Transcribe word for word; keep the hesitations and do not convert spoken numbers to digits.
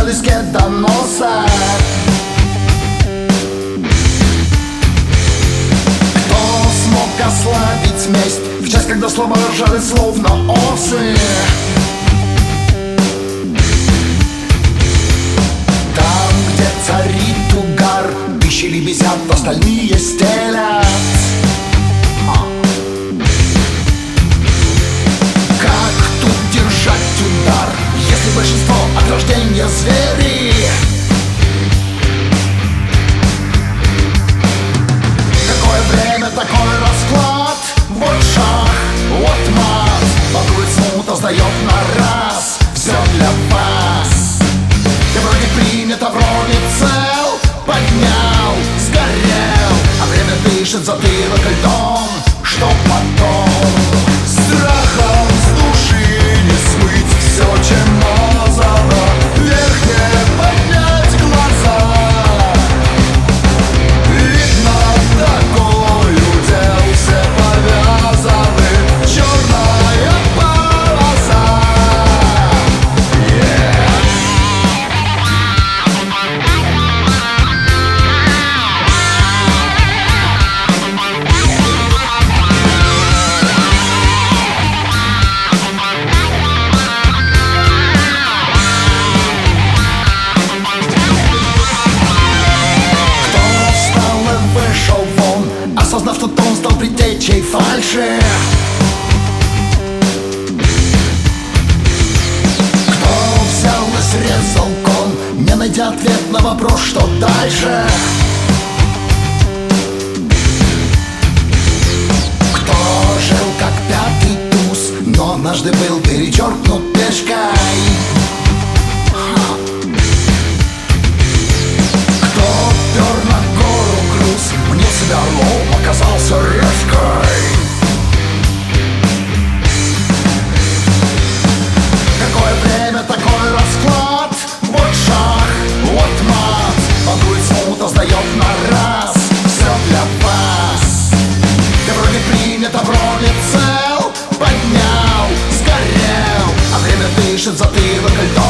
доске доноса. Кто смог ослабить месть в час, когда слова ржали словно осы? Там, где царит угар, пищи лебезят, остальные стелят. Как тут держать удар, если большинство от рождения звери? Какое время, такой расклад. Вот шах, вот мат. Балует смута, сдает на раз. Все для вас. Ты вроде принят, а вроде цел. Поднял, сгорел, а время дышит затылок льдом. Что потом? Страхом с души не смыть все, чем мазано. Вверх не поднять глаза. Видно, такой удел, все повязаны. Черная полоса. Yeah. Осознав, что он стал предтечей фальши. Кто взял и срезал кон, не найдя ответ на вопрос, что дальше? Кто жил как пятый туз, но однажды был перечеркнут пешкой? Кто пер на гору груз, мнил себя орлом, оказался решкой? Какое время, такой расклад. Вот шах, вот мат. Балует смута, сдает на раз. Все для вас. Ты вроде принят, а вроде цел. Поднял, сгорел, а время дышит затылок льдом.